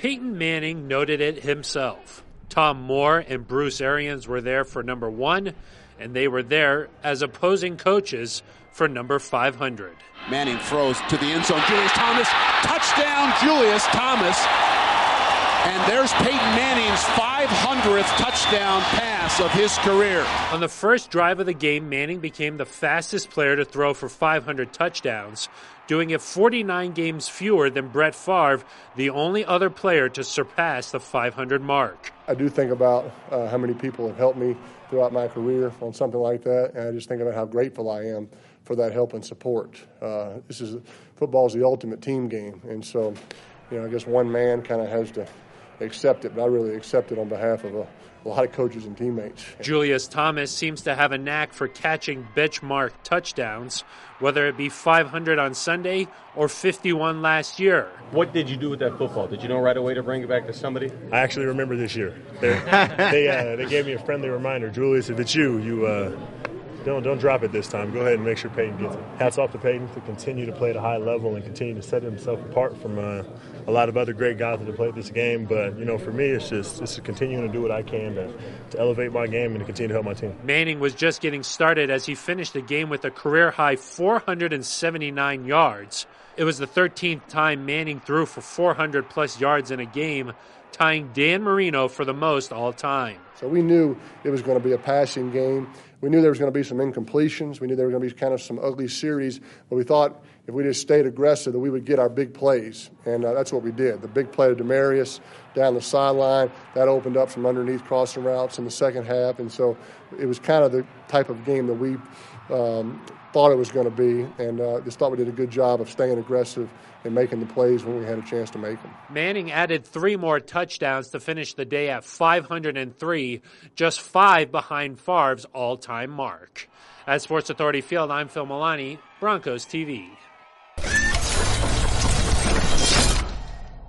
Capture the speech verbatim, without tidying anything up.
Peyton Manning noted it himself. Tom Moore and Bruce Arians were there for number one, and they were there as opposing coaches for number five hundred. Manning throws to the end zone. Julius Thomas, touchdown, Julius Thomas. And there's Peyton Manning's five hundredth touchdown pass of his career. On the first drive of the game, Manning became the fastest player to throw for five hundred touchdowns, doing it forty-nine games fewer than Brett Favre, the only other player to surpass the five hundred mark. I do think about uh, how many people have helped me throughout my career on something like that, and I just think about how grateful I am for that help and support. Uh, this is football is the ultimate team game, and so, you know, I guess one man kind of has to accept it, but I really accept it on behalf of a, a lot of coaches and teammates. Julius Thomas seems to have a knack for catching benchmark touchdowns, whether it be five hundred on Sunday or fifty-one last year. What did you do with that football? Did you know right away to bring it back to somebody? I actually remember this year. they uh, they gave me a friendly reminder. Julius, if it's you, you uh, don't don't drop it this time. Go ahead and make sure Peyton gets it. Hats off to Peyton to continue to play at a high level and continue to set himself apart from uh, a lot of other great guys that have played this game. But, you know, for me, it's just it's continuing to do what I can to, to elevate my game and to continue to help my team. Manning was just getting started as he finished the game with a career-high four hundred seventy-nine yards. It was the thirteenth time Manning threw for four hundred plus yards in a game, tying Dan Marino for the most all time. So we knew it was going to be a passing game. We knew there was going to be some incompletions. We knew there were going to be kind of some ugly series, but we thought if we just stayed aggressive that we would get our big plays, and uh, that's what we did. The big play to Demaryius down the sideline, that opened up some underneath crossing routes in the second half, and so it was kind of the type of game that we um, thought it was going to be, and uh, just thought we did a good job of staying aggressive and making the plays when we had a chance to make them. Manning added three more touchdowns to finish the day at five hundred three, just five behind Favre's all-time mark. At Sports Authority Field, I'm Phil Milani, Broncos T V.